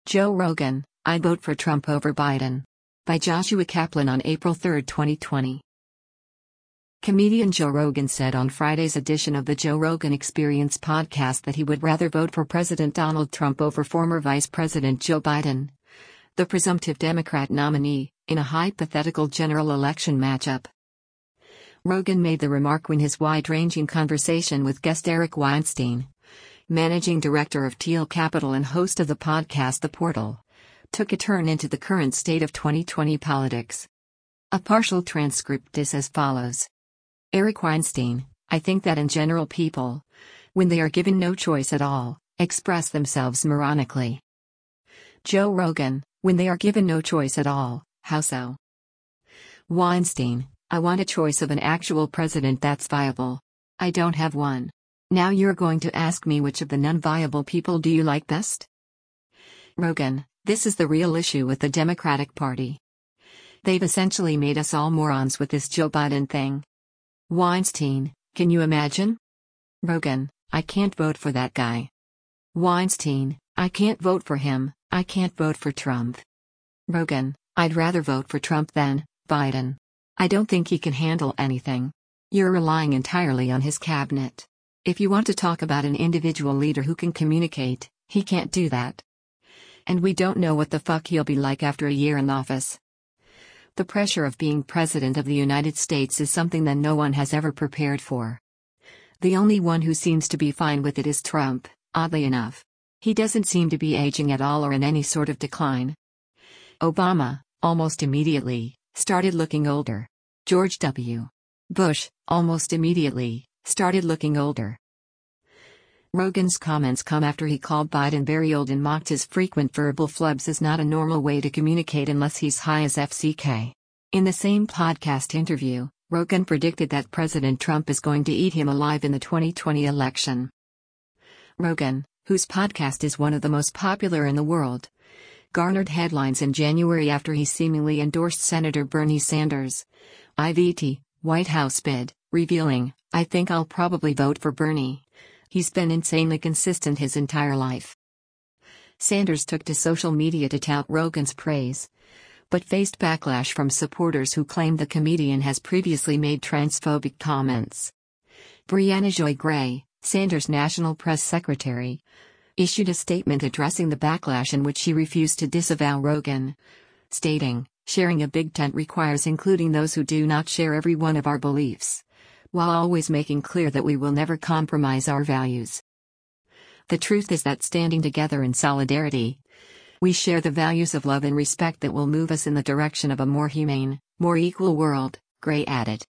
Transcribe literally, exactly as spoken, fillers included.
Joe Rogan, I'd vote for Trump over Biden. By Joshua Kaplan on April third, twenty twenty. Comedian Joe Rogan said on Friday's edition of the Joe Rogan Experience podcast that he would rather vote for President Donald Trump over former Vice President Joe Biden, the presumptive Democrat nominee, in a hypothetical general election matchup. Rogan made the remark when his wide-ranging conversation with guest Eric Weinstein, managing director of Teal Capital and host of the podcast The Portal, took a turn into the current state of twenty twenty politics. A partial transcript is as follows. Eric Weinstein, I think that in general people, when they are given no choice at all, express themselves moronically. Joe Rogan, when they are given no choice at all, how so? Weinstein, I want a choice of an actual president that's viable. I don't have one. Now you're going to ask me which of the non-viable people do you like best? Rogan, this is the real issue with the Democratic Party. They've essentially made us all morons with this Joe Biden thing. Weinstein, can you imagine? Rogan, I can't vote for that guy. Weinstein, I can't vote for him, I can't vote for Trump. Rogan, I'd rather vote for Trump than Biden. I don't think he can handle anything. You're relying entirely on his cabinet. If you want to talk about an individual leader who can communicate, he can't do that. And we don't know what the fuck he'll be like after a year in office. The pressure of being president of the United States is something that no one has ever prepared for. The only one who seems to be fine with it is Trump, oddly enough. He doesn't seem to be aging at all or in any sort of decline. Obama, almost immediately, started looking older. George W. Bush, almost immediately, started looking older. Rogan's comments come after he called Biden very old and mocked his frequent verbal flubs as not a normal way to communicate unless he's high as F C K. In the same podcast interview, Rogan predicted that President Trump is going to eat him alive in the twenty twenty election. Rogan, whose podcast is one of the most popular in the world, garnered headlines in January after he seemingly endorsed Senator Bernie Sanders' I V T, White House bid, revealing, I think I'll probably vote for Bernie. He's been insanely consistent his entire life. Sanders took to social media to tout Rogan's praise, but faced backlash from supporters who claimed the comedian has previously made transphobic comments. Briahna Joy Gray, Sanders' national press secretary, issued a statement addressing the backlash in which she refused to disavow Rogan, stating, sharing a big tent requires including those who do not share every one of our beliefs, while always making clear that we will never compromise our values. The truth is that standing together in solidarity, we share the values of love and respect that will move us in the direction of a more humane, more equal world, Gray added.